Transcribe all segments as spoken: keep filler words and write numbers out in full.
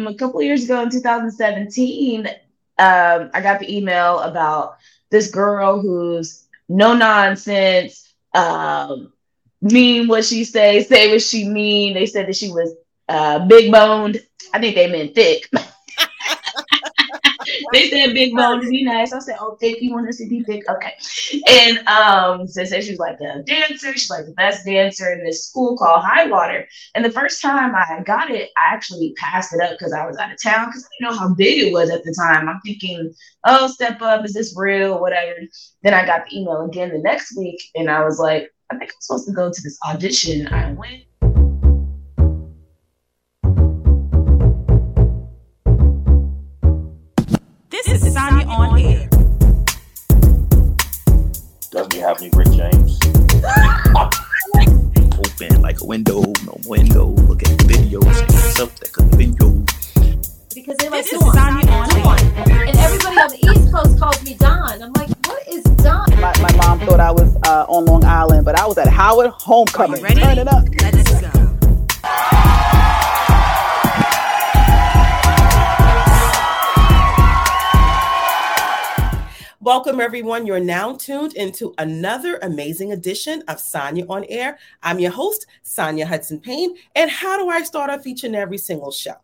a couple of years ago in two thousand seventeen, um, I got the email about this girl who's no nonsense, um, mean what she say, say what she mean. They said that she was uh, big boned. I think they meant thick. They said big bone to be nice. I said, oh, thick. You want us to be thick? Okay. And um, so they said she was like a dancer. She's like the best dancer in this school called Highwater. And the first time I got it, I actually passed it up because I was out of town because I didn't know how big it was at the time. I'm thinking, oh, step up. Is this real? Whatever. Then I got the email again the next week, and I was like, I think I'm supposed to go to this audition. I went. This is Sonya on Air. Doesn't have any Rick James? Open like a window, no window. Look at the videos and yourself that could have been you. Because they like This is Sonya on Air. and everybody on the East Coast calls me Don. I'm like, what is Don? My, my mom thought I was uh, on Long Island, but I was at Howard Homecoming. Ready? Turn it up. Let's go. Welcome, everyone. You're now tuned into another amazing edition of Sonya on Air. I'm your host, Sonya Hudson Payne. And how do I start off each and every single show?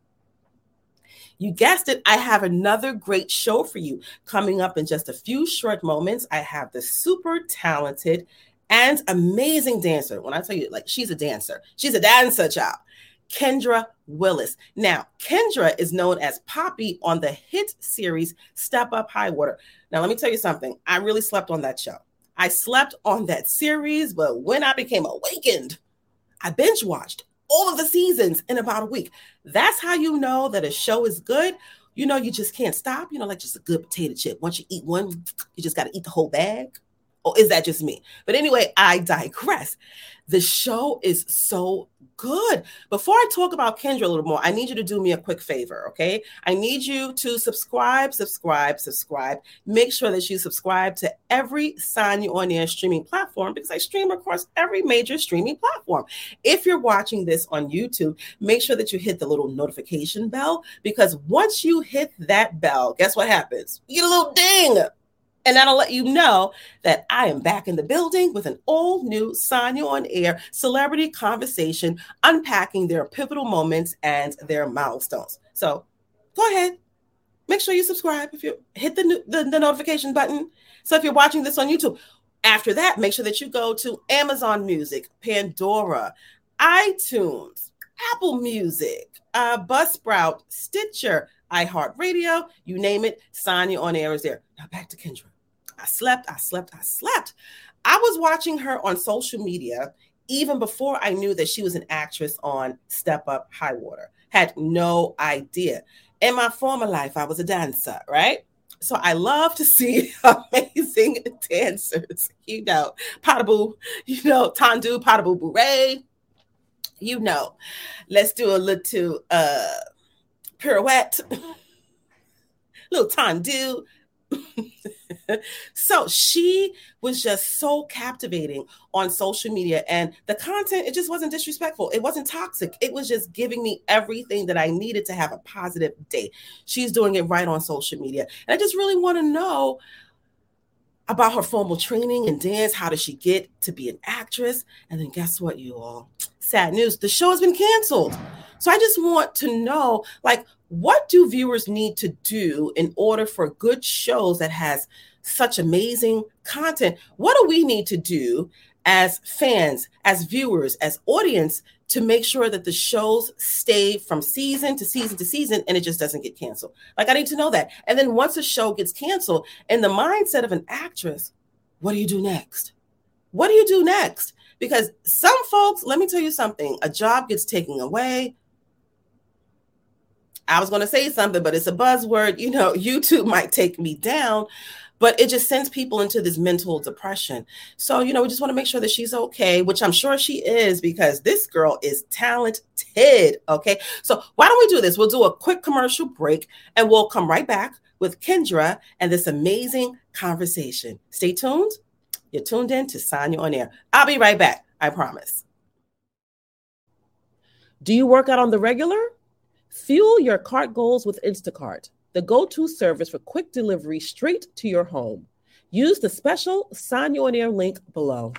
You guessed it. I have another great show for you coming up in just a few short moments. I have the super talented and amazing dancer. When I tell you, like, she's a dancer, she's a dancer, child. Kendra Willis. Now, Kendra is known as Poppy on the hit series Step Up Highwater. Now, let me tell you something. I really slept on that show. I slept on that series, but when I became awakened, I binge watched all of the seasons in about a week. That's how you know that a show is good. You know, you just can't stop. You know, like just a good potato chip. Once you eat one, you just got to eat the whole bag. Or is that just me? But anyway, I digress. The show is so good. Before I talk about Kendra a little more, I need you to do me a quick favor, okay? I need you to subscribe, subscribe, subscribe. Make sure that you subscribe to every Sonya on Air streaming platform because I stream across every major streaming platform. If you're watching this on YouTube, make sure that you hit the little notification bell because once you hit that bell, guess what happens? You get a little ding. And that'll let you know that I am back in the building with an all new Sonya on Air celebrity conversation, unpacking their pivotal moments and their milestones. So go ahead, make sure you subscribe if you hit the, the, the notification button. So if you're watching this on YouTube, after that, make sure that you go to Amazon Music, Pandora, iTunes, Apple Music, uh, Buzzsprout, Stitcher, iHeartRadio, you name it, Sonya on Air is there. Now back to Kendra. I slept, I slept, I slept. I was watching her on social media even before I knew that she was an actress on Step Up Highwater. Had no idea. In my former life, I was a dancer, right? So I love to see amazing dancers. You know, Potaboo, you know, Tandu, Potaboo Bouret. You know, let's do a little uh, pirouette, little Tandu. So she was just so captivating on social media, and the content, it just wasn't disrespectful. It wasn't toxic. It was just giving me everything that I needed to have a positive day. She's doing it right on social media. And I just really want to know about her formal training and dance. How does she get to be an actress? And then guess what, you all? Sad news. The show has been canceled. So I just want to know, like, what do viewers need to do in order for good shows that has such amazing content? What do we need to do as fans, as viewers, as audience to make sure that the shows stay from season to season to season and it just doesn't get canceled? Like, I need to know that. And then once a show gets canceled, in the mindset of an actress, what do you do next? What do you do next? Because some folks, let me tell you something, a job gets taken away. I was going to say something, but it's a buzzword. You know, YouTube might take me down, but it just sends people into this mental depression. So, you know, we just want to make sure that she's okay, which I'm sure she is because this girl is talented. Okay. So why don't we do this? We'll do a quick commercial break and we'll come right back with Kendra and this amazing conversation. Stay tuned. You're tuned in to Sonya on Air. I'll be right back. I promise. Do you work out on the regular? Fuel your cart goals with Instacart, the go-to service for quick delivery straight to your home. Use the special Sonya on Air link below.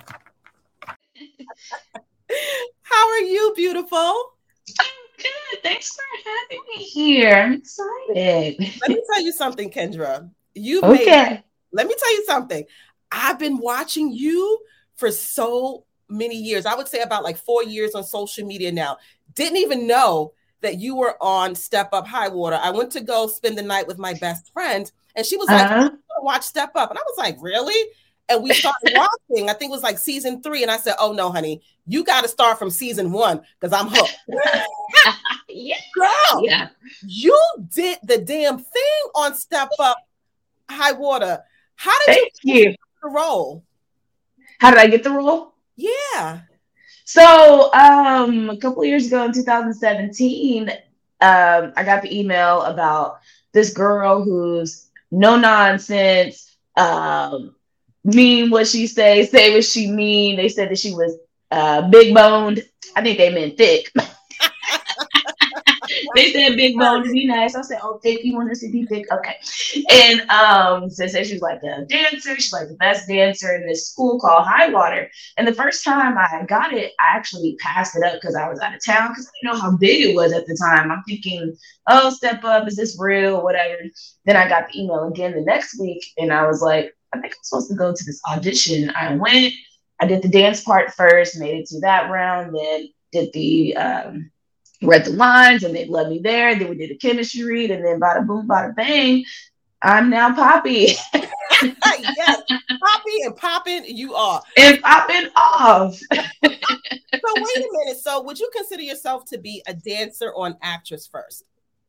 How are you, beautiful? I'm good. Thanks for having me here. I'm excited. Let me tell you something, Kendra. You've okay. made, let me tell you something. I've been watching you for so many years. I would say about like four years on social media now. Didn't even know that you were on Step Up High Water. I went to go spend the night with my best friend, and she was like, uh-huh. watch Step Up. And I was like, really? And we started watching. I think it was like season three. And I said, oh, no, honey, you got to start from season one because I'm hooked. yeah. Girl, yeah. you did the damn thing on Step Up High Water. How did Thank you, you get the role? How did I get the role? Yeah. So um, a couple of years ago in two thousand seventeen, um, I got the email about this girl who's no nonsense, um, mean what she say, say what she mean. They said that she was uh, big boned. I think they meant thick. They said big bone to be nice. I said, oh, thick, you want us to be thick? Okay. And um, so said she was like a dancer. She's like the best dancer in this school called High Water. And the first time I got it, I actually passed it up because I was out of town because I didn't know how big it was at the time. I'm thinking, oh, Step Up, is this real? Whatever. Then I got the email again the next week, and I was like, I think I'm supposed to go to this audition. I went, I did the dance part first, made it to that round, then did the um, read the lines, and they loved me there. Then we did a chemistry read, and then bada boom, bada bang, I'm now Poppy. Yes, Poppy and popping, you are. And popping off. So wait a minute. So would you consider yourself to be a dancer or an actress first?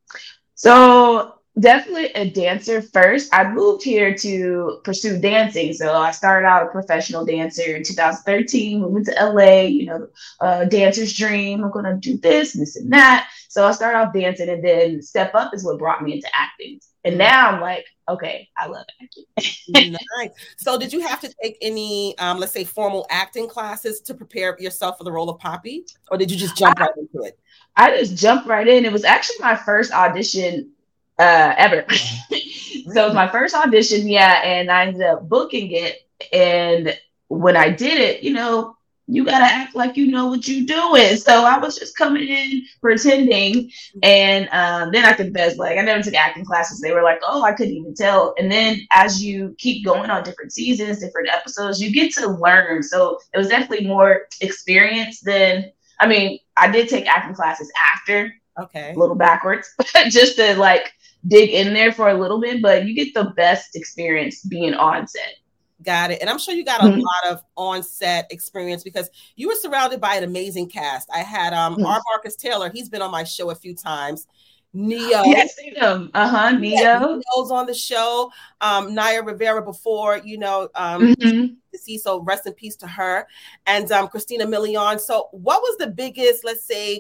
So definitely a dancer first. I moved here to pursue dancing. So I started out a professional dancer in two thousand thirteen, moved to L A, you know, uh, dancer's dream. I'm going to do this, this and that. So I started off dancing, and then Step Up is what brought me into acting. And now I'm like, okay, I love acting. Nice. So did you have to take any, um, let's say, formal acting classes to prepare yourself for the role of Poppy? Or did you just jump I, right into it? I just jumped right in. It was actually my first audition uh, ever. So it was my first audition, yeah, and I ended up booking it. And when I did it, you know, you got to act like you know what you're doing. So I was just coming in, pretending. And um, then I confessed, like, I never took acting classes. They were like, oh, I couldn't even tell. And then as you keep going on different seasons, different episodes, you get to learn. So it was definitely more experience than, I mean, I did take acting classes after. Okay. A little backwards, just to like dig in there for a little bit. But you get the best experience being on set. Got it. And I'm sure you got a mm-hmm. lot of on-set experience because you were surrounded by an amazing cast. I had um mm-hmm. R. Marcus Taylor. He's been on my show a few times. Neo. Yes, him. Uh-huh. Neo. Yeah, Neo's on the show. Um, Naya Rivera before, you know, um, mm-hmm. deceased, so rest in peace to her. And um, Christina Milian. So what was the biggest, let's say,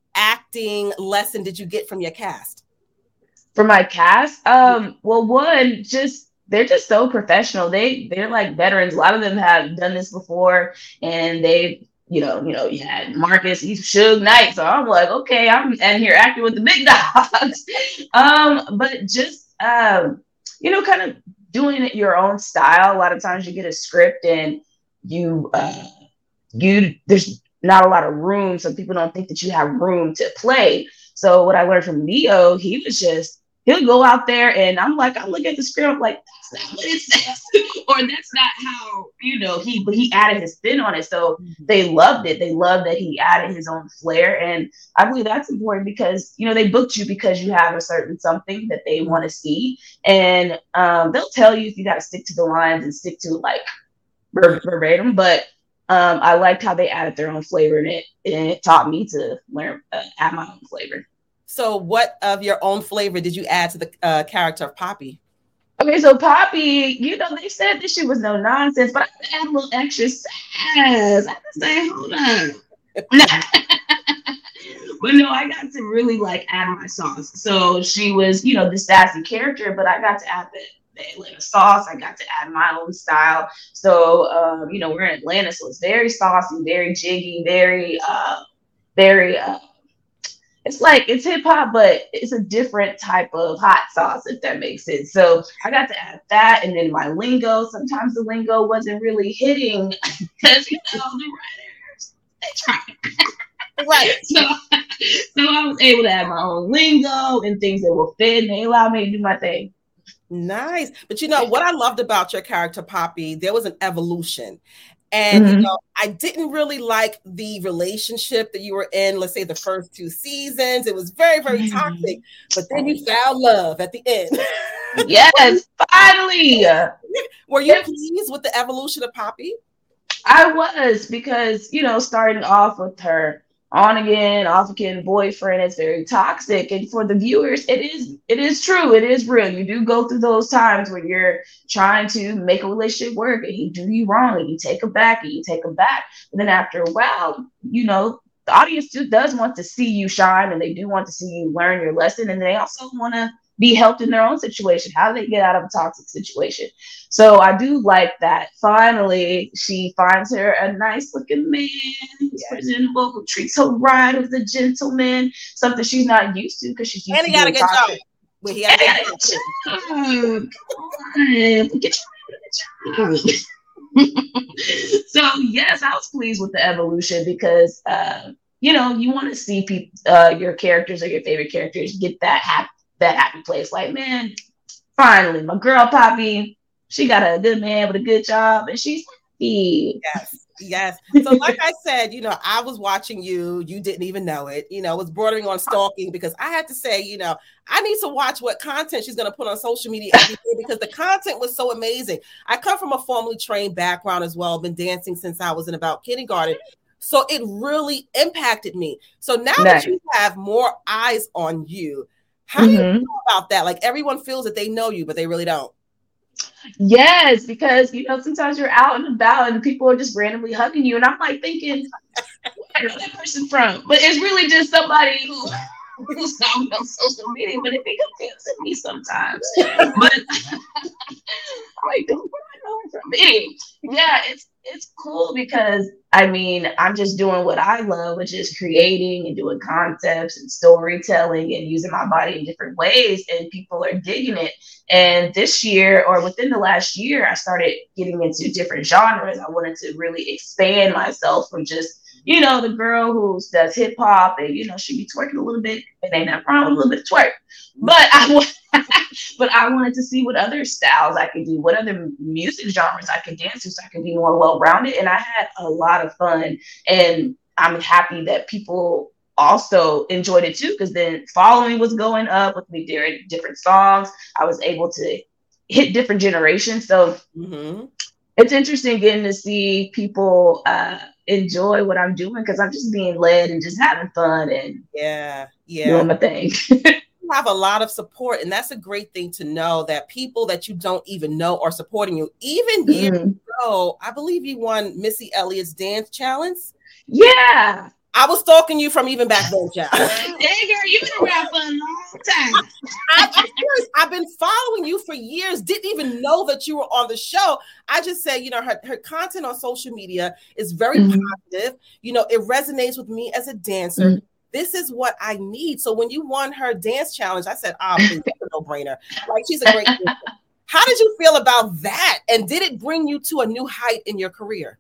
acting lesson did you get from your cast? For my cast? Um, well, one, just they're just so professional. They they're like veterans. A lot of them have done this before, and they, you know, you know, you had Marcus, he's Suge Knight. So I'm like, okay, I'm in here acting with the big dogs. um, but just um, you know, kind of doing it your own style. A lot of times you get a script and you uh you there's not a lot of room, so people don't think that you have room to play. So what I learned from Neo, he was just he'll go out there, and I'm like, I'm looking at the script, I'm like, that's not what it says, or that's not how, you know, he, but he added his spin on it. So they loved it. They loved that he added his own flair. And I believe that's important because, you know, they booked you because you have a certain something that they want to see. And um, they'll tell you if you got to stick to the lines and stick to like ver- verbatim. But um, I liked how they added their own flavor in it. And it taught me to learn, uh, add my own flavor. So what of your own flavor did you add to the uh, character of Poppy? Okay, so Poppy, you know, they said this shit was no nonsense, but I had to add a little extra sass. I had to say, hold on. But no, I got to really like add my sauce. So she was, you know, the sassy character, but I got to add the, the Atlanta sauce. I got to add my own style. So, um, you know, we're in Atlanta, so it's very saucy, very jiggy, very, uh, very, uh, it's like it's hip hop, but it's a different type of hot sauce, if that makes sense. So I got to add that, and then my lingo. Sometimes the lingo wasn't really hitting because you know the writers they try. Right. So, so I was able to add my own lingo and things that will fit, and they allowed me to do my thing. Nice. But you know what I loved about your character, Poppy, there was an evolution. And mm-hmm. you know, I didn't really like the relationship that you were in, let's say the first two seasons. It was very, very toxic. But then you found love at the end. Yes, finally. Were you pleased with the evolution of Poppy? I was, because, you know, starting off with her on again, off again boyfriend is very toxic. And for the viewers, it is it is true. It is real. You do go through those times where you're trying to make a relationship work and he do you wrong and you take him back and you take him back. And then after a while, you know, the audience just does want to see you shine, and they do want to see you learn your lesson. And they also want to be helped in their own situation. How do they get out of a toxic situation? So I do like that. Finally, she finds her a nice looking man who's yes. presentable, who treats her right, who's a gentleman, something she's not used to because she's used and to he got a good job. Well, he got a good job. Get your So yes, I was pleased with the evolution because uh, you know, you want to see people, uh, your characters or your favorite characters get that happy. that happy place. Like, man, finally, my girl Poppy, she got a good man with a good job, and she's happy. Yes, yes. So, like I said, you know, I was watching you. You didn't even know it. You know, it was bordering on stalking because I had to say, you know, I need to watch what content she's going to put on social media every day because the content was so amazing. I come from a formally trained background as well. I've been dancing since I was in about kindergarten. So it really impacted me. So now nice. that you have more eyes on you, how do you mm-hmm. feel about that? Like, everyone feels that they know you, but they really don't. Yes, because, you know, sometimes you're out and about and people are just randomly hugging you. And I'm like thinking, where is that person from? But it's really just somebody who, who's on social media, but it be confusing me sometimes. But I'm like, where do I know her from? But anyway, yeah, it's it's cool because, I mean, I'm just doing what I love, which is creating and doing concepts and storytelling and using my body in different ways, and people are digging it. And this year, or within the last year, I started getting into different genres. I wanted to really expand myself from just, you know, the girl who does hip hop and, you know, she be twerking a little bit. It ain't that problem, a little bit of twerk. But I but I wanted to see what other styles I could do, what other music genres I could dance to, so I could be more well-rounded. And I had a lot of fun, and I'm happy that people also enjoyed it too, because then following was going up with me doing different songs. I was able to hit different generations. So mm-hmm. it's interesting getting to see people uh, enjoy what I'm doing, because I'm just being led and just having fun and yeah, yeah, doing my thing. You have a lot of support, and that's a great thing to know, that people that you don't even know are supporting you. Even years mm-hmm. ago, I believe you won Missy Elliott's Dance Challenge. Yeah. I was stalking you from even back then, child. Hey, girl, you've been around for a long time. I, I've been following you for years. Didn't even know that you were on the show. I just said, you know, her, her content on social media is very mm-hmm. positive. You know, it resonates with me as a dancer. Mm-hmm. This is what I need. So when you won her dance challenge, I said, oh, please, that's a no-brainer. Like, she's a great dancer. How did you feel about that? And did it bring you to a new height in your career?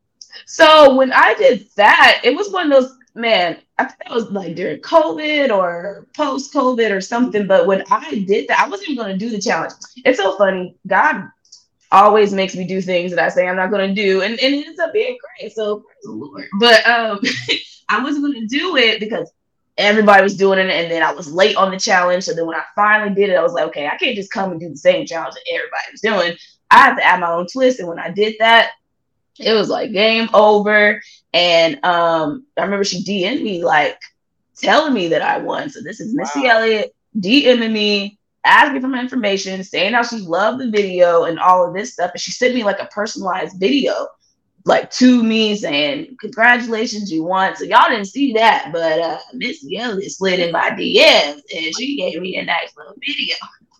So when I did that, it was one of those, man, I think that was like during COVID or post-COVID or something. But when I did that, I wasn't even going to do the challenge. It's so funny. God always makes me do things that I say I'm not going to do. And, and it ends up being great. So praise the Lord. But um, I wasn't going to do it because everybody was doing it. And then I was late on the challenge. So then when I finally did it, I was like, okay, I can't just come and do the same challenge that everybody was doing. I have to add my own twist. And when I did that, it was like game over. And um, I remember she D M'd me, like telling me that I won. So this is Missy wow. Elliott DMing me, asking for my information, saying how she loved the video and all of this stuff. And she sent me like a personalized video, like to me, saying, congratulations, you won. So y'all didn't see that, but uh, Missy Elliott slid in my D Ms and she gave me a nice little video.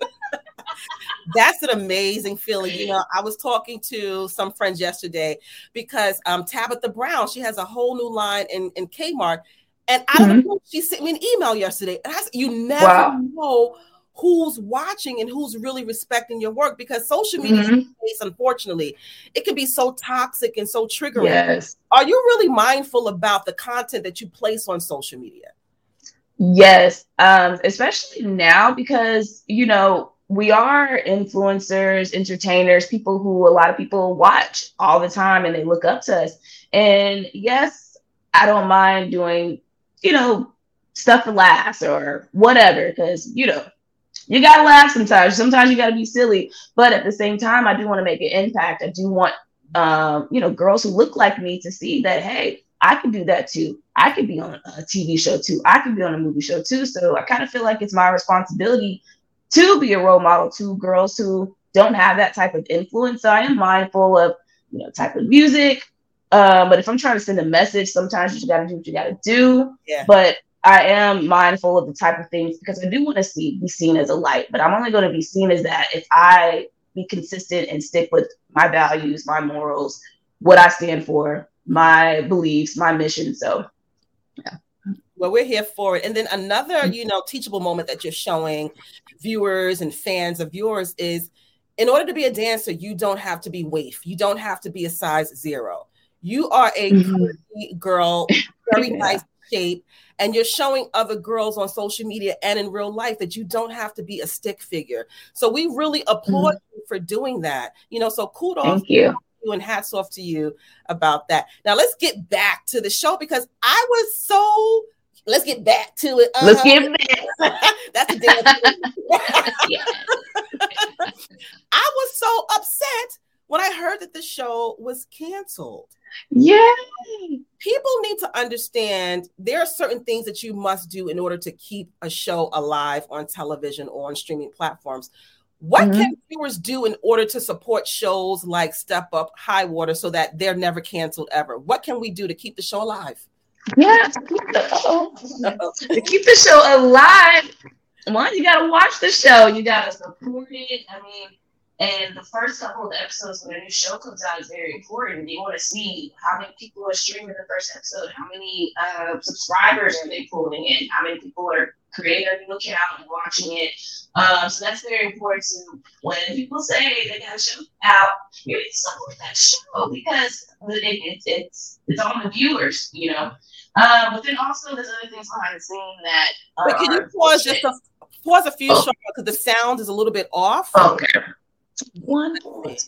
That's an amazing feeling. You know, I was talking to some friends yesterday because um, Tabitha Brown, she has a whole new line in, in Kmart. And out of the blue, she sent me an email yesterday. And I said, you never Wow. know who's watching and who's really respecting your work, because social media, Mhm. space, unfortunately, it can be so toxic and so triggering. Yes. Are you really mindful about the content that you place on social media? Yes, um, especially now because, you know, we are influencers, entertainers, people who a lot of people watch all the time and they look up to us. And yes, I don't mind doing, you know, stuff for laughs or whatever, because, you know, you gotta laugh sometimes. Sometimes you gotta be silly, but at the same time, I do want to make an impact. I do want, um, you know, girls who look like me to see that, hey, I can do that too. I could be on a T V show too. I could be on a movie show too. So I kind of feel like it's my responsibility to be a role model to girls who don't have that type of influence. So I am mindful of, you know, type of music. Um, but if I'm trying to send a message, sometimes you just got to do what you got to do. Yeah. But I am mindful of the type of things because I do want to see be seen as a light. But I'm only going to be seen as that if I be consistent and stick with my values, my morals, what I stand for, my beliefs, my mission. So, yeah. Well, we're here for it. And then another, you know, teachable moment that you're showing viewers and fans of yours is, in order to be a dancer, you don't have to be waif. You don't have to be a size zero. You are a Mhm. curvy girl, very Yeah. nice shape, and you're showing other girls on social media and in real life that you don't have to be a stick figure. So we really applaud you for doing that. You know, so kudos Thank you. to you and hats off to you about that. Now let's get back to the show, because I was so let's get back to it. Let's Uh-huh. get back. That's a dance. Yeah. I was so upset when I heard that the show was canceled. Yeah. People need to understand there are certain things that you must do in order to keep a show alive on television or on streaming platforms. What Mhm. can viewers do in order to support shows like Step Up, High Water, so that they're never canceled ever? What can we do to keep the show alive? Yeah. To keep the, uh-oh. to keep the show alive, one, you got to watch the show. You got to support it. I mean, and the first couple of episodes when a new show comes out is very important. You want to see how many people are streaming the first episode, how many uh, subscribers are they pulling in, how many people are creating a new account and watching it. Um, so that's very important. To, when people say they got a show out, you need to support that show because it, it, it's it's on the viewers, you know. Um, but then also there's other things behind the scene that. But can you pause just a, pause a few Oh. shots because the sound is a little bit off? Okay. One.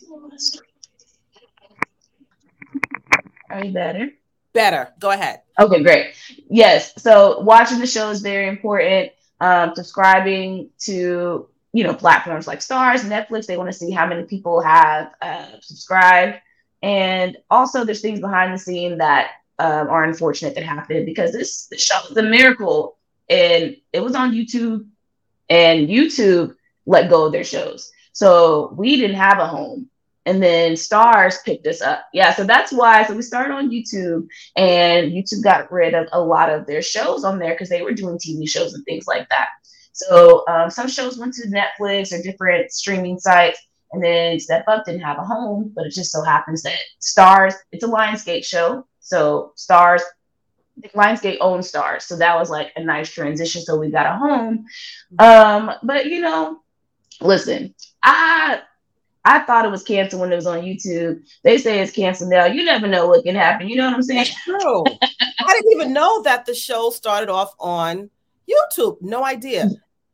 Are you better? Better. Go ahead. Okay, great. Yes. So watching the show is very important. Um, subscribing to, you know, platforms like Stars, Netflix, they want to see how many people have uh, subscribed. And also there's things behind the scene that um, are unfortunate that happen because this, this show is a miracle. And it was on YouTube, and YouTube let go of their shows. So we didn't have a home. And then Stars picked us up. Yeah, so that's why. So we started on YouTube, and YouTube got rid of a lot of their shows on there because they were doing T V shows and things like that. So um, some shows went to Netflix or different streaming sites, and then Step Up didn't have a home, but it just so happens that Stars, it's a Lionsgate show. So Stars, Lionsgate owns Stars. So that was like a nice transition. So we got a home. Um, but, you know, listen, I... I thought it was canceled when it was on YouTube. They say it's canceled now. You never know what can happen. You know what I'm saying? That's true. I didn't even know that the show started off on YouTube. No idea.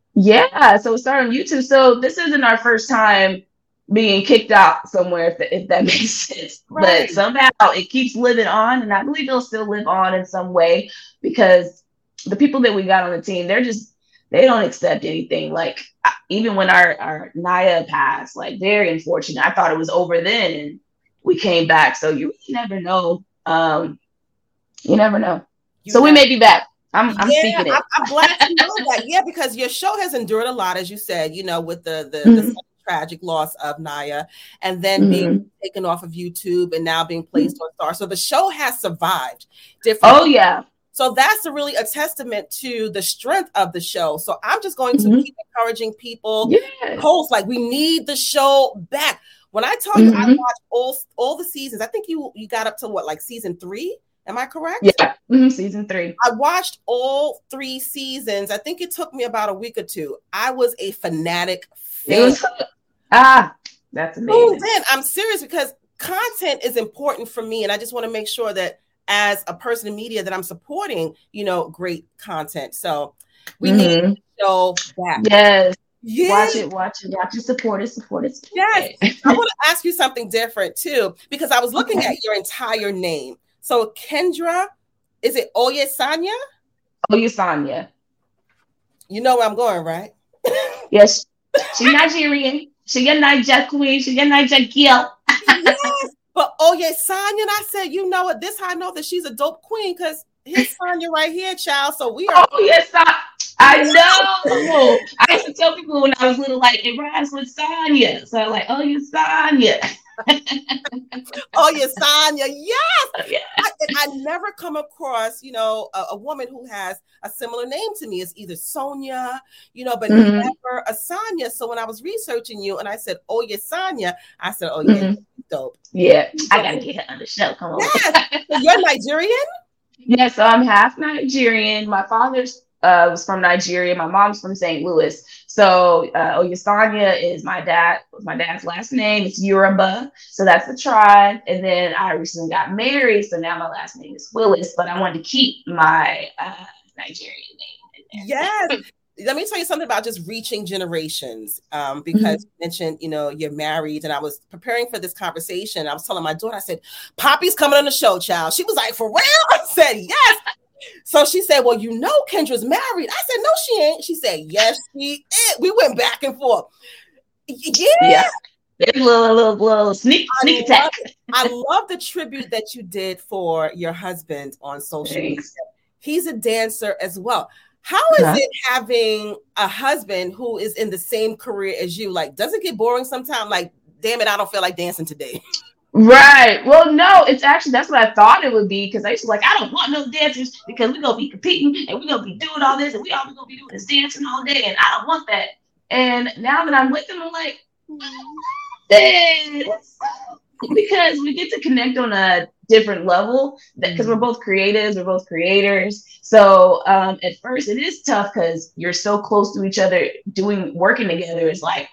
Yeah, so it started on YouTube. So this isn't our first time being kicked out somewhere, if, if that makes sense. Right. But somehow it keeps living on, and I believe it'll still live on in some way because the people that we got on the team, they're just, they don't accept anything. Like, even when our, our Naya passed, like, very unfortunate. I thought it was over then, and we came back. So you never know. Um, you never know. You so know. we may be back. I'm, I'm yeah, speaking it. I'm, I'm glad to know that. Yeah, because your show has endured a lot, as you said, you know, with the, the, Mm-hmm. the tragic loss of Naya, and then Mm-hmm. being taken off of YouTube and now being placed on Star. So the show has survived different. Oh, yeah. So that's a really a testament to the strength of the show. So I'm just going to Mm-hmm. keep encouraging people. Yeah. Hosts, like, we need the show back. When I tell you Mm-hmm. I watched all, all the seasons, I think you you got up to what, like season three? Am I correct? Yeah, mm-hmm. Season three. I watched all three seasons. I think it took me about a week or two. I was a fanatic fan. It was, ah, that's amazing. Then I'm serious because content is important for me, and I just want to make sure that as a person in media that I'm supporting, you know, great content. So we mm-hmm. need to show that. Yes. Yes. Watch it, watch it, watch it, support it, support it. Support yes. It. I want to ask you something different too, because I was looking okay. at your entire name. So Kendra, is it Oyesanya? Oyesanya. You know where I'm going, right? Yes. She's Nigerian. She's a Niger queen. She's a Niger girl. Yes. But Oyesanya, and I said, you know what? This how I know that she's a dope queen, because here's Sonya right here, child. So we are. Oh, yes, I, I know. I used to tell people when I was little, like, it rhymes with Sonya. So I'm like, oh, you're Sonya. Oh, you're Sonya. Yes. Oh, yeah. I, I never come across, you know, a, a woman who has a similar name to me. It's either Sonia, you know, but mm-hmm. never a Sonya. So when I was researching you and I said, oh, you're Sonya, I said, oh, yeah, mm-hmm. dope. Yeah. I got to get her on the show. Come on. Yes. So you're Nigerian? Yeah, so I'm half Nigerian. My father's uh, was from Nigeria. My mom's from Saint Louis. So uh, Oyesanya is my dad. My dad's last name. It's Yoruba. So that's the tribe. And then I recently got married. So now my last name is Willis. But I wanted to keep my uh, Nigerian name in there. Yes. Let me tell you something about just reaching generations, um, because mm-hmm. you mentioned, you know, you're married, and I was preparing for this conversation. I was telling my daughter, I said, Poppy's coming on the show, child. She was like, for real? I said, yes. So she said, well, you know, Kendra's married. I said, no, she ain't. She said, yes, she is. We went back and forth. Yeah. yeah. There's a little, little, little sneak, sneak I attack. Love, I love the tribute that you did for your husband on social Thanks. media. He's a dancer as well. How is huh? it having a husband who is in the same career as you? Like, does it get boring sometimes? Like, damn it, I don't feel like dancing today. Right. Well, no, it's actually, that's what I thought it would be. Because I used to like, I don't want no dancers because we're going to be competing and we're going to be doing all this and we all going to be doing is dancing all day. And I don't want that. And now that I'm with them, I'm like, dang. Because we get to connect on a different level because we're both creatives, we're both creators. So um, at first it is tough because you're so close to each other doing, working together. It's like,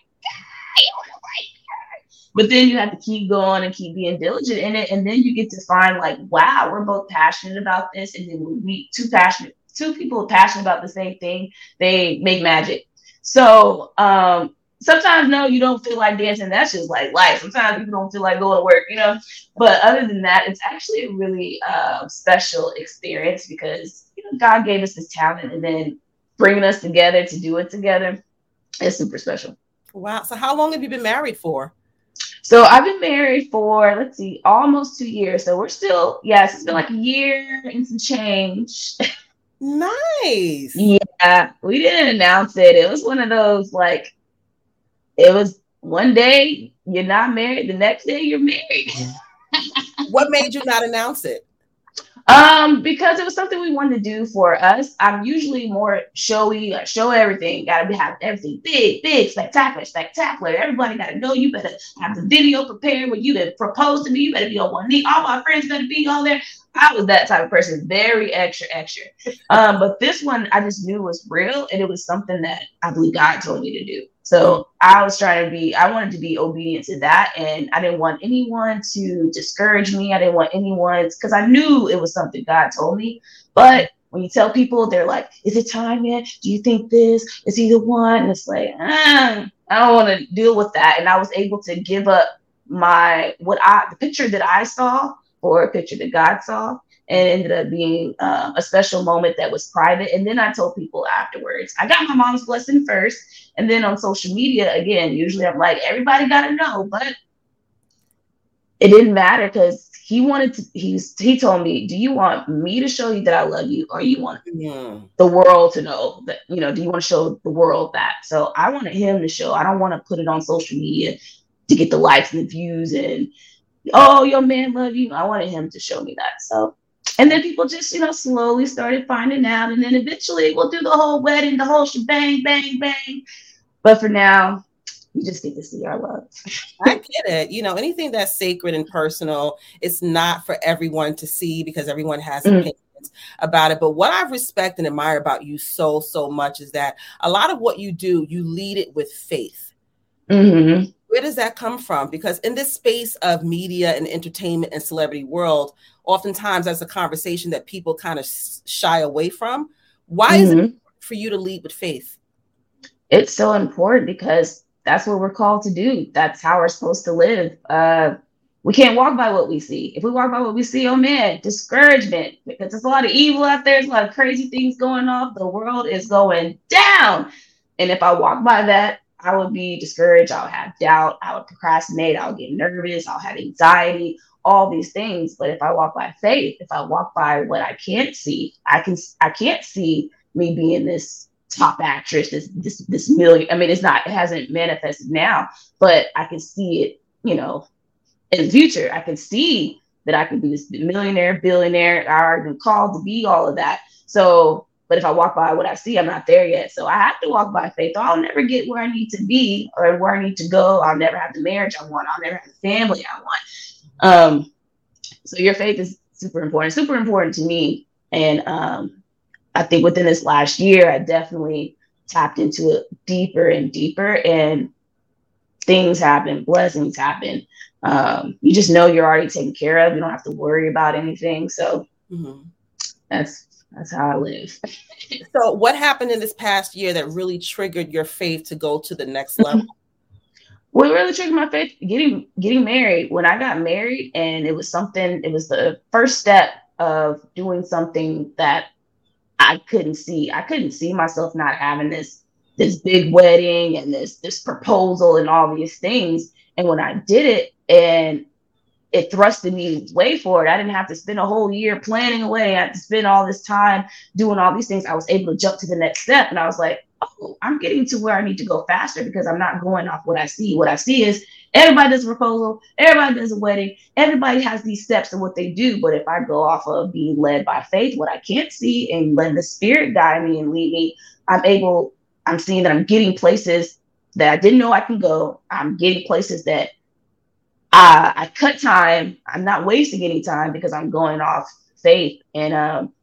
but then you have to keep going and keep being diligent in it. And then you get to find like, wow, we're both passionate about this. And then when we two passionate, two people passionate about the same thing, they make magic. So um, sometimes, no, you don't feel like dancing. That's just like life. Sometimes people don't feel like going to work, you know. But other than that, it's actually a really uh, special experience because, you know, God gave us this talent, and then bringing us together to do it together is super special. Wow. So how long have you been married for? So I've been married for, let's see, almost two years. So we're still, yes, it's been like a year and some change. Nice. Yeah, we didn't announce it. It was one of those, like, it was one day you're not married, the next day you're married. What made you not announce it? Um, because it was something we wanted to do for us. I'm usually more showy, like show everything. Gotta be have everything big, big, spectacular, spectacular. Everybody gotta know. You better have the video prepared when you to propose to me. You better be on one knee. All my friends better be on there. I was that type of person, very extra, extra. Um, but this one I just knew was real, and it was something that I believe God told me to do. So I was trying to be, I wanted to be obedient to that. And I didn't want anyone to discourage me. I didn't want anyone, because I knew it was something God told me. But when you tell people, they're like, is it time yet? Do you think this? Is he the one? And it's like, ah, I don't want to deal with that. And I was able to give up my, what I, the picture that I saw or a picture that God saw. And it ended up being uh, a special moment that was private. And then I told people afterwards. I got my mom's blessing first. And then on social media, again, usually I'm like, everybody got to know. But it didn't matter because he wanted to, he's, he told me, do you want me to show you that I love you? Or you want yeah. the world to know that, you know, do you want to show the world that? So I wanted him to show. I don't want to put it on social media to get the likes and the views and, oh, your man love you. I wanted him to show me that. So. And then people just, you know, slowly started finding out. And then eventually we'll do the whole wedding, the whole shebang, bang, bang. But for now, you just get to see our love. I get it. You know, anything that's sacred and personal, it's not for everyone to see because everyone has Mm. opinions about it. But what I respect and admire about you so, so much is that a lot of what you do, you lead it with faith. Mm-hmm. Where does that come from? Because in this space of media and entertainment and celebrity world, oftentimes that's a conversation that people kind of shy away from. Why Mm-hmm. is it important for you to lead with faith? It's so important because that's what we're called to do. That's how we're supposed to live. Uh, we can't walk by what we see. If we walk by what we see, oh man, discouragement, because there's a lot of evil out there. There's a lot of crazy things going on. The world is going down. And if I walk by that, I would be discouraged. I would have doubt. I would procrastinate. I would get nervous. I'll have anxiety, all these things. But if I walk by faith, if I walk by what I can't see, I can, I can't see me being this top actress, this, this, this million. I mean, it's not, it hasn't manifested now, but I can see it, you know, in the future. I can see that I can be this millionaire, billionaire. I already been called to be all of that. So, but if I walk by what I see, I'm not there yet. So I have to walk by faith. Or I'll never get where I need to be or where I need to go. I'll never have the marriage I want. I'll never have the family I want. Um, so your faith is super important, super important to me. And um, I think within this last year, I definitely tapped into it deeper and deeper, and things happen, blessings happen. Um, you just know you're already taken care of. You don't have to worry about anything. So Mm-hmm. that's that's how I live. So what happened in this past year that really triggered your faith to go to the next level? What really triggered my faith? Getting getting married. When I got married, and it was something, it was the first step of doing something that I couldn't see. I couldn't see myself not having this this big wedding and this this proposal and all these things. And when I did it, and it thrusted me way forward. I didn't have to spend a whole year planning away. I had to spend all this time doing all these things. I was able to jump to the next step. And I was like, oh, I'm getting to where I need to go faster because I'm not going off what I see. What I see is everybody does a proposal, everybody does a wedding, everybody has these steps of what they do. But if I go off of being led by faith, what I can't see, and let the Spirit guide me and lead me, I'm able, I'm seeing that I'm getting places that I didn't know I can go. I'm getting places that Uh, I cut time. I'm not wasting any time because I'm going off faith. And um,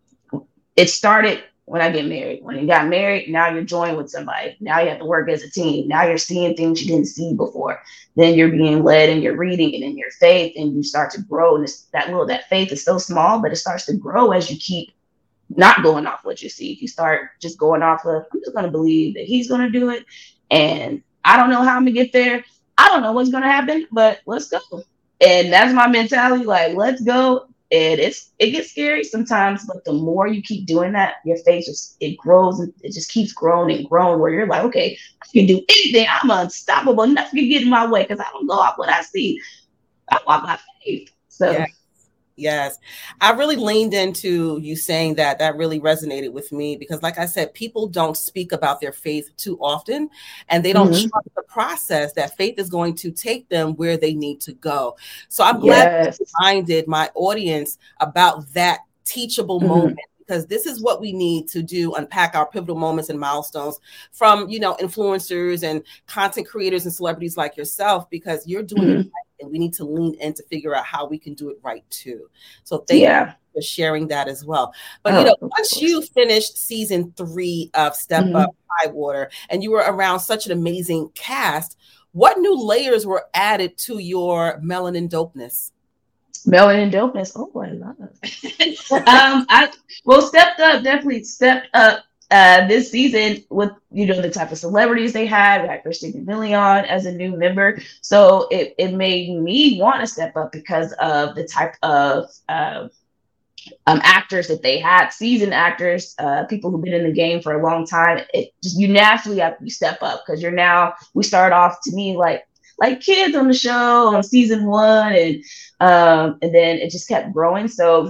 it started when I get married. When you got married, now you're joined with somebody. Now you have to work as a team. Now you're seeing things you didn't see before. Then you're being led and you're reading it in your faith, and you start to grow. And it's, that little, that faith is so small, but it starts to grow as you keep not going off what you see. You start just going off of, I'm just going to believe that he's going to do it. And I don't know how I'm going to get there. I don't know what's going to happen, but let's go. And that's my mentality. Like, let's go. And it's, it gets scary sometimes, but the more you keep doing that, your faith just, it grows, and it just keeps growing and growing, where you're like, okay, I can do anything. I'm unstoppable. Nothing can get in my way because I don't go off what I see. I walk by faith. So yeah. Yes. I really leaned into you saying that. That really resonated with me because, like I said, people don't speak about their faith too often, and they don't Mhm. trust the process that faith is going to take them where they need to go. So I'm glad yes. you reminded my audience about that teachable Mhm. moment, because this is what we need to do, unpack our pivotal moments and milestones from, you know, influencers and content creators and celebrities like yourself, because you're doing Mhm. it right, and we need to lean in to figure out how we can do it right too. So thank Yeah. you for sharing that as well. But, Oh, you know, of once course. you finished season three of Step Mhm. Up High Water, and you were around such an amazing cast, what new layers were added to your melanin dopeness? Melanin dopeness. Oh, I love it. um, I well stepped up, definitely stepped up uh this season with, you know, the type of celebrities they had. We had Christina Milian as a new member. So it, it made me want to step up because of the type of uh, um actors that they had, seasoned actors, uh people who've been in the game for a long time. It just, you naturally have to step up because you're now, we start off to me like like kids on the show on season one, and um and then it just kept growing. So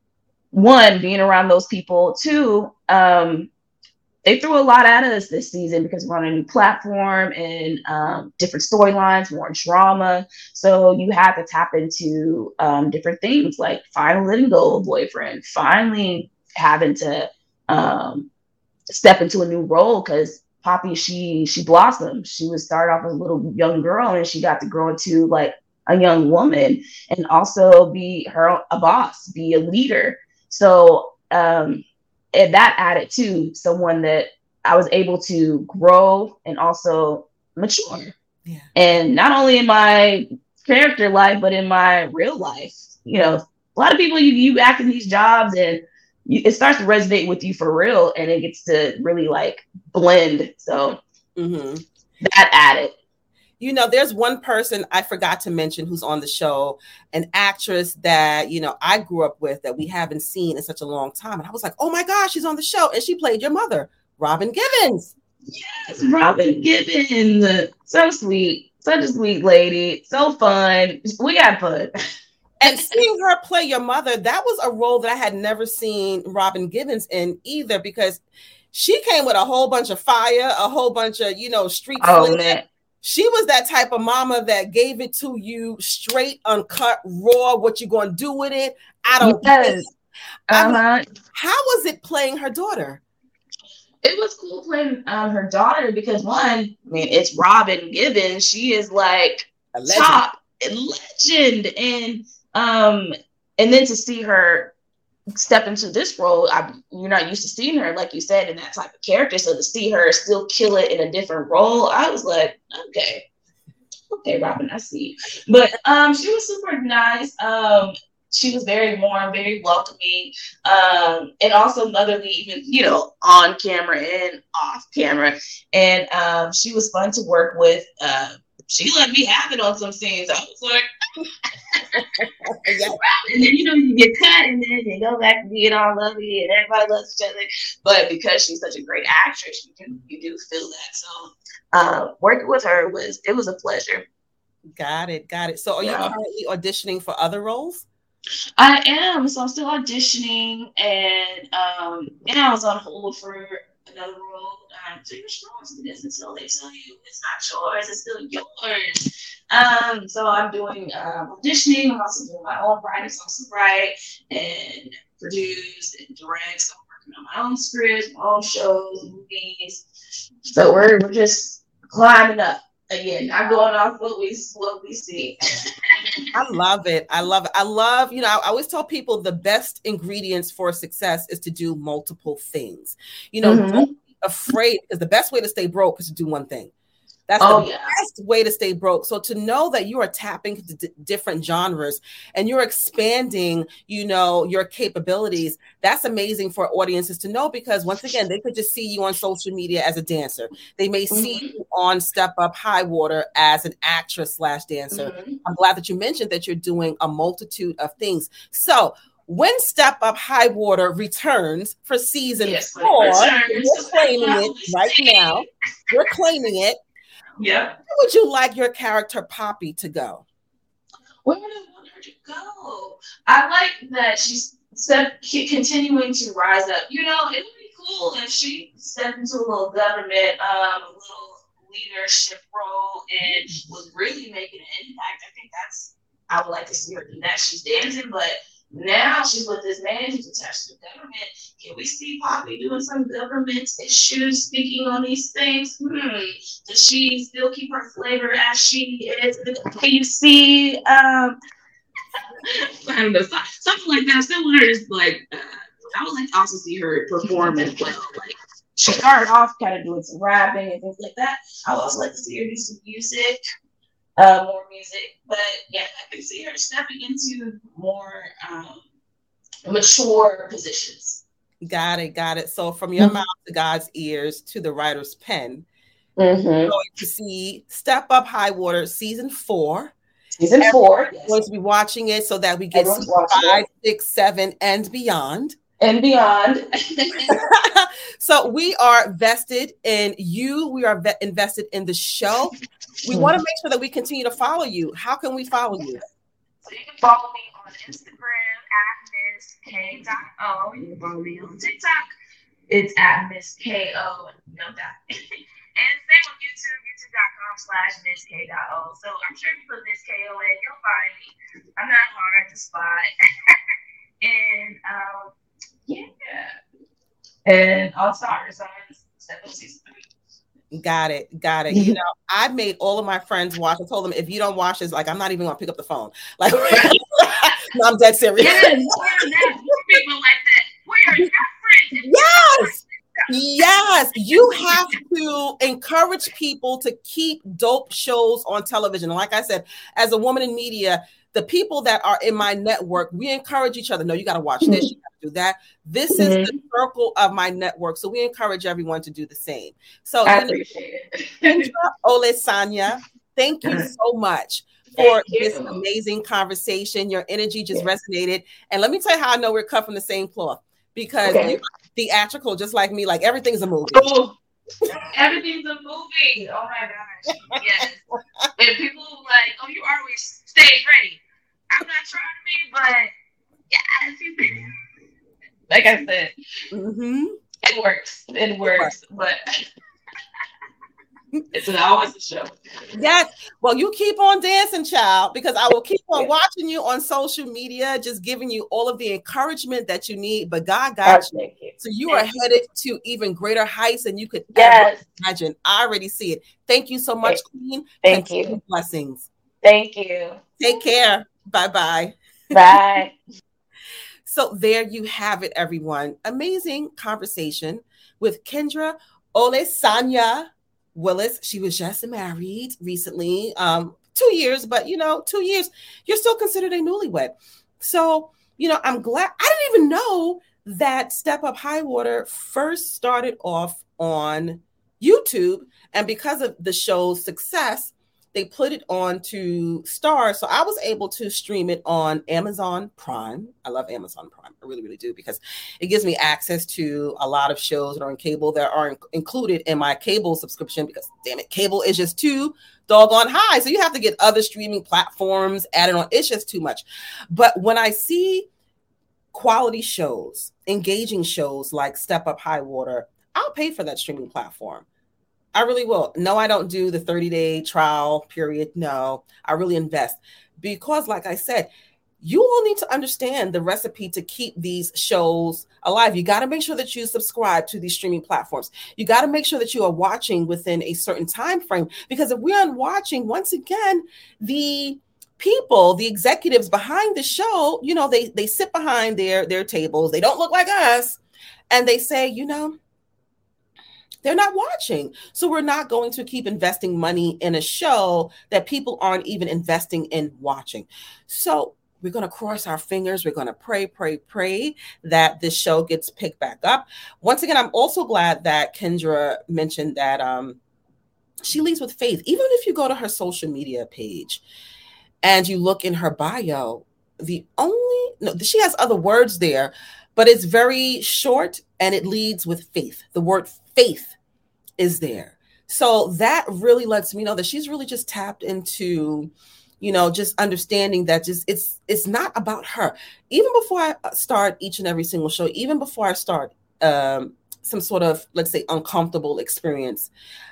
one, being around those people. Two, um they threw a lot at us this season because we're on a new platform and um, different storylines, more drama. So you have to tap into um, different things, like finally letting go of a boyfriend, finally having to um, step into a new role because Poppy, she she blossomed. She was started off as a little young girl, and she got to grow into like a young woman, and also be her a boss, be a leader. So um, and that added to someone that I was able to grow and also mature. Yeah. And not only in my character life, but in my real life. You know, a lot of people you you act in these jobs and you, it starts to resonate with you for real, and it gets to really like blend. So Mm-hmm. that added. You know, there's one person I forgot to mention who's on the show, an actress that, you know, I grew up with that we haven't seen in such a long time. And I was like, oh my gosh, she's on the show. And she played your mother, Robin Givens. Yes, Robin Givens. So sweet. Such a sweet lady. So fun. We had fun. And seeing her play your mother, that was a role that I had never seen Robin Givens in either, because she came with a whole bunch of fire, a whole bunch of, you know, street Oh, flair. man. She was that type of mama that gave it to you straight, uncut, raw, what you going to do with it. I don't Yes. I mean, Uh-huh. how was it playing her daughter? It was cool playing um, her daughter because, one, I mean, it's Robin Givens. She is like A legend. top legend. And um, and then to see her step into this role, I, you're not used to seeing her, like you said, in that type of character. So to see her still kill it in a different role, I was like, okay, okay, Robin, I see. But um, she was super nice. Um, she was very warm, very welcoming, um, and also motherly, even, you know, on camera and off camera. And um, she was fun to work with. Uh, she let me have it on some scenes. I was like, Yeah. and then, you know, you get cut and then you go back and get all lovely and everybody loves each other. But because she's such a great actress, you do, you do feel that. So uh, working with her was, it was a pleasure. Got it. Got it. So are Yeah. you currently auditioning for other roles? I am. So I'm still auditioning, and um, and I was on hold for another role. Um, so you're strong to this until they tell you it's not yours, it's still yours. Um, so I'm doing um, auditioning. I'm also doing my own writing, so I write and produce and direct. So I'm working on my own scripts, my own shows, movies. So we're we're just climbing up again. Not going off what we what we see. I love it. I love it. I love, you know, I always tell people the best ingredients for success is to do multiple things. You know, Mhm. don't be afraid, because the best way to stay broke is to do one thing. That's Oh, the yeah. best way to stay broke. So to know that you are tapping into d- different genres and you're expanding, you know, your capabilities, that's amazing for audiences to know, because once again, they could just see you on social media as a dancer. They may see Mhm. you on Step Up High Water as an actress slash dancer. Mhm. I'm glad that you mentioned that you're doing a multitude of things. So when Step Up High Water returns for season Yes, four, it returns. we're claiming it right now. We're claiming it. Yep. Where would you like your character Poppy to go? Where would I want her to go? I like that she's step, continuing to rise up. You know, it would be cool if she stepped into a little government, um, a little leadership role, and was really making an impact. I think that's, I would like to see her do that. She's dancing, but now she's with this man who's attached to the government. Can we see Poppy doing some government issues, speaking on these things? Hmm. Does she still keep her flavor as she is? Can you see, um, I don't know, something like that? Similar is like, uh, I would like to also see her perform as well. Like, she started off kind of doing some rapping and things like that. I would also like to see her do some music. Uh, more music, but yeah, I can see her stepping into more um, mature positions. Got it, got it. So from your Mhm. mouth to God's ears to the writer's pen, Mm-hmm. we're going to see Step Up High Water season four. Season four. We're going to be watching it so that we get Everyone's season watching five, it. six, seven, and beyond. And beyond. So we are vested in you. We are ve- invested in the show. We want to make sure that we continue to follow you. How can we follow you? So you can follow me on Instagram at Miss K dot O. You can follow me on TikTok. It's at Miss K O. No dot. And same on YouTube, youtube.com slash Miss K dot O. So I'm sure if you put Miss K O in, you'll find me. I'm not hard to spot. And um, yeah. And on Star Signs, seven season three. Got it. Got it. You know, I made all of my friends watch. I told them, if you don't watch this, like, I'm not even going to pick up the phone. Like, no, I'm dead serious. Yes, we're that. We're people like that. We are your friends. Yes. Yes. You have to encourage people to keep dope shows on television. And like I said, as a woman in media, the people that are in my network, we encourage each other. No, you got to watch this. You got to do that. This is mm-hmm. the circle of my network. So we encourage everyone to do the same. So I appreciate it. Kendra Olesanya, thank you so much for this amazing conversation. Your energy just yes. resonated. And let me tell you how I know we're cut from the same cloth, because okay. you're theatrical, just like me. Like, everything's a movie. Oh, everything's a movie. Oh my gosh. Yes. And people like, oh, you always stage ready. I'm not trying to be, but yes, you think. Like I said, mm-hmm. it works. It works, but it's always a show. Yes. Well, you keep on dancing, child, because I will keep on watching you on social media, just giving you all of the encouragement that you need. But God got you. you. So you Thank are you. headed to even greater heights than you could yes. ever imagine. I already see it. Thank you so much, Queen. Thank you. you. Blessings. Thank you. Take care. Bye-bye. Bye. So there you have it, everyone. Amazing conversation with Kendra Olesanya Willis. She was just married recently, um, two years, but you know, two years, you're still considered a newlywed. So, you know, I'm glad. I didn't even know that Step Up High Water first started off on YouTube. And because of the show's success, they put it on to Starz. So I was able to stream it on Amazon Prime. I love Amazon Prime. I really, really do, because it gives me access to a lot of shows that are on cable that aren't included in my cable subscription, because damn it, cable is just too doggone high. So you have to get other streaming platforms added on. It's just too much. But when I see quality shows, engaging shows like Step Up High Water, I'll pay for that streaming platform. I really will. No, I don't do the thirty-day trial period. No, I really invest, because like I said, you all need to understand the recipe to keep these shows alive. You got to make sure that you subscribe to these streaming platforms. You got to make sure that you are watching within a certain time frame, because if we aren't watching, once again, the people, the executives behind the show, you know, they, they sit behind their, their tables. They don't look like us. And they say, you know, they're not watching. So we're not going to keep investing money in a show that people aren't even investing in watching. So we're going to cross our fingers. We're going to pray, pray, pray that this show gets picked back up. Once again, I'm also glad that Kendra mentioned that um, she leads with faith. Even if you go to her social media page and you look in her bio, the only, no, she has other words there, but it's very short and it leads with faith. The word faith is there. So that really lets me know that she's really just tapped into, you know, just understanding that just it's it's not about her. Even before I start each and every single show, even before I start um, some sort of, let's say, uncomfortable experience,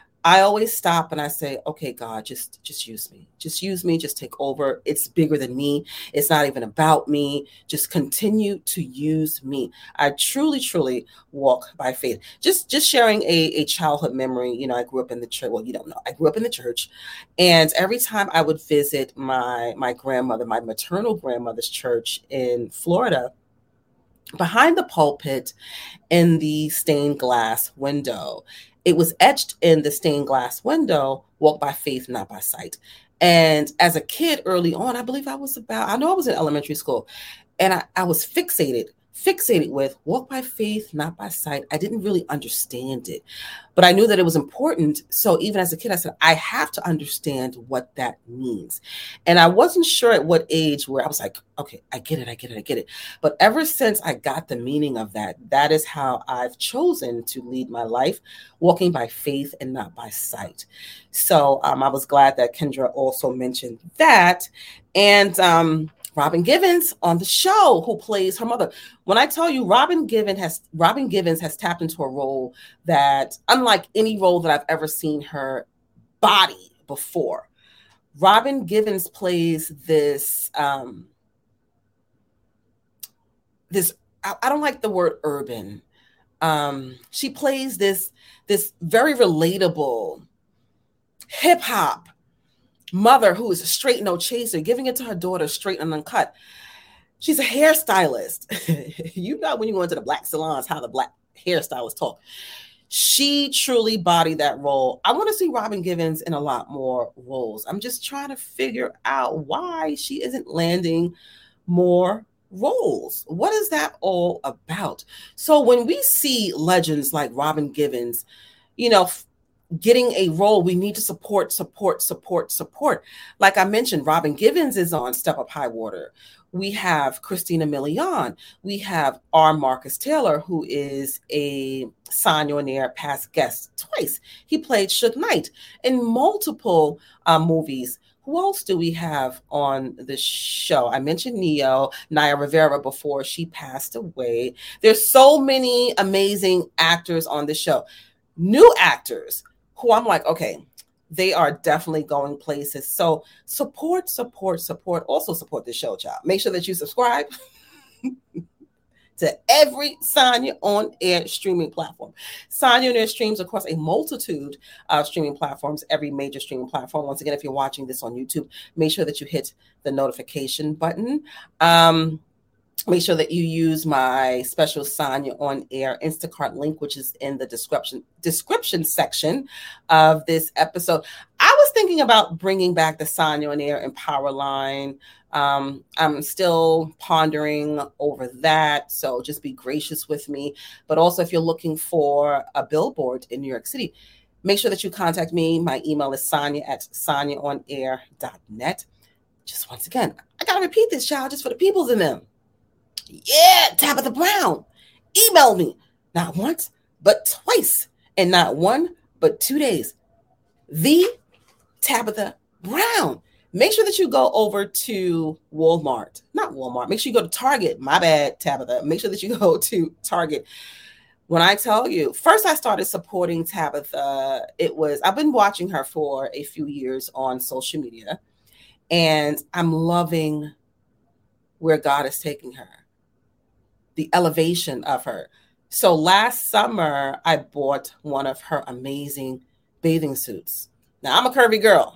I always stop and I say, okay, God, just, just use me. Just use me. Just take over. It's bigger than me. It's not even about me. Just continue to use me. I truly, truly walk by faith. Just, just sharing a, a childhood memory. You know, I grew up in the church. Well, you don't know. I grew up in the church. And every time I would visit my, my grandmother, my maternal grandmother's church in Florida, behind the pulpit in the stained glass window, it was etched in the stained glass window, walk by faith, not by sight. And as a kid early on, I believe I was about, I know I was in elementary school, and I, I was fixated, fixated with walk by faith, not by sight. I didn't really understand it, but I knew that it was important. So even as a kid, I said, I have to understand what that means. And I wasn't sure at what age where I was like, okay, I get it, I get it, I get it. But ever since I got the meaning of that, that is how I've chosen to lead my life, walking by faith and not by sight. So um, I was glad that Kendra also mentioned that. And um, Robin Givens on the show, who plays her mother. When I tell you, Robin Givens has Robin Givens has tapped into a role that, unlike any role that I've ever seen her body before. Robin Givens plays this, um, this. I, I don't like the word urban. Um, she plays this, this very relatable hip hop mother who is a straight no chaser, giving it to her daughter straight and uncut. She's a hairstylist. You know, when you go into the black salons, how the black hairstylists talk. She truly bodied that role. I want to see Robin Givens in a lot more roles. I'm just trying to figure out why she isn't landing more roles. What is that all about? So when we see legends like Robin Givens, you know, getting a role, we need to support, support, support, support. Like I mentioned, Robin Givens is on Step Up High Water. We have Christina Milian. We have R. Marcus Taylor, who is a Sonya on Air past guest twice. He played Suge Knight in multiple uh, movies. Who else do we have on the show? I mentioned Neo, Naya Rivera before she passed away. There's so many amazing actors on the show. New actors who I'm like, okay, they are definitely going places. So support, support, support. Also support the show, child. Make sure that you subscribe to every Sonya on Air streaming platform. Sonya on Air streams across a multitude of streaming platforms, every major streaming platform. Once again, if you're watching this on YouTube, make sure that you hit the notification button. Um, Make sure that you use my special Sonya on Air Instacart link, which is in the description description section of this episode. I was thinking about bringing back the Sonya on Air Empower line. Um, I'm still pondering over that, so just be gracious with me. But also, if you're looking for a billboard in New York City, make sure that you contact me. My email is Sonya at sonya on air dot net. Just once again, I got to repeat this, child, just for the peoples in them. Yeah, Tabitha Brown, email me not once, but twice, and not one, but two days. The Tabitha Brown. Make sure that you go over to Walmart, not Walmart. Make sure you go to Target. My bad, Tabitha. Make sure that you go to Target. When I tell you, first I started supporting Tabitha. It was, I've been watching her for a few years on social media, and I'm loving where God is taking her. The elevation of her. So last summer, I bought one of her amazing bathing suits. Now, I'm a curvy girl.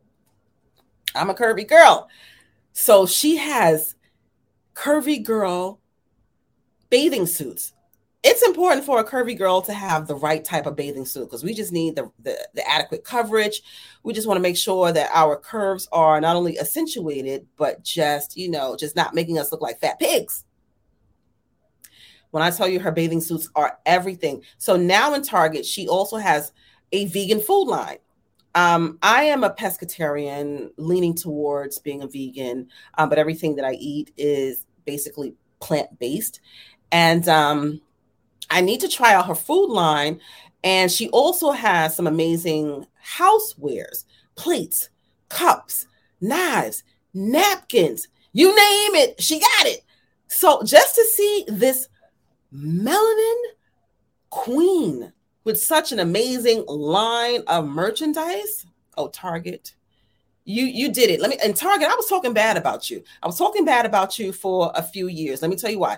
I'm a curvy girl. So she has curvy girl bathing suits. It's important for a curvy girl to have the right type of bathing suit because we just need the, the, the adequate coverage. We just want to make sure that our curves are not only accentuated, but just, you know, just not making us look like fat pigs. When I tell you her bathing suits are everything. So now in Target, she also has a vegan food line. Um, I am a pescatarian leaning towards being a vegan, um, but everything that I eat is basically plant-based. And um, I need to try out her food line. And she also has some amazing housewares, plates, cups, knives, napkins, you name it, she got it. So just to see this melanin queen with such an amazing line of merchandise. Oh, Target, you you did it. Let me and Target, I was talking bad about you. I was talking bad about you for a few years. Let me tell you why.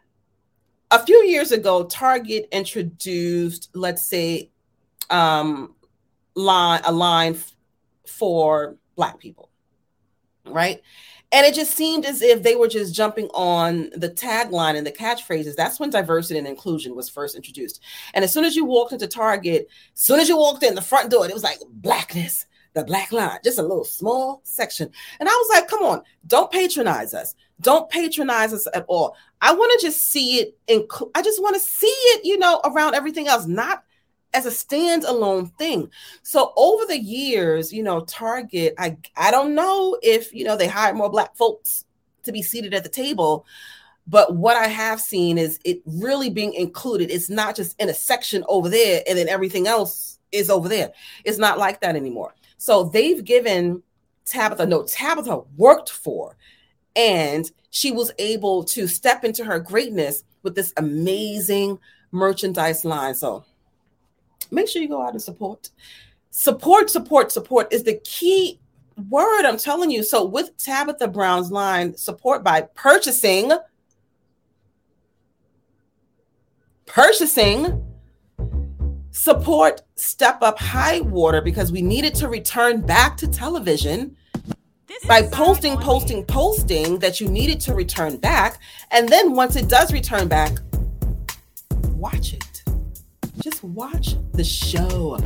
A few years ago, Target introduced, let's say, um, line a line f- for Black people, right? And it just seemed as if they were just jumping on the tagline and the catchphrases. That's when diversity and inclusion was first introduced. And as soon as you walked into Target, as soon as you walked in the front door, it was like blackness, the black line, just a little small section. And I was like, come on, don't patronize us. Don't patronize us at all. I want to just see it. Inc- I just want to see it, you know, around everything else, not as a standalone thing. So over the years, you know, Target, I I don't know if, you know, they hired more Black folks to be seated at the table, but what I have seen is it really being included. It's not just in a section over there and then everything else is over there. It's not like that anymore. So they've given Tabitha, no, Tabitha worked for, and she was able to step into her greatness with this amazing merchandise line. So make sure you go out and support. Support, support, support is the key word, I'm telling you. So with Tabitha Brown's line, support by purchasing, purchasing. Support Step Up High Water because we needed to return back to television by posting, posting, posting that you needed to return back. And then once it does return back, watch it. Just watch the show.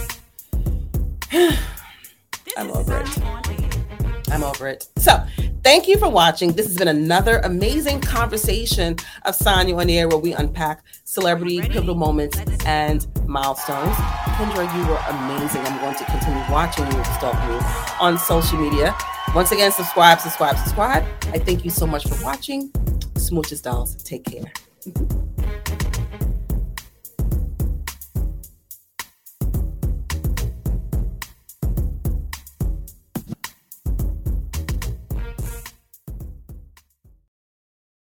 I'm over it. I'm over it. So thank you for watching. This has been another amazing conversation of Sonya on Air, where we unpack celebrity pivotal moments and milestones. Kendra, you were amazing. I'm going to continue watching you and stalking you on social media. Once again, subscribe, subscribe, subscribe. I thank you so much for watching. Smooches, dolls. Take care.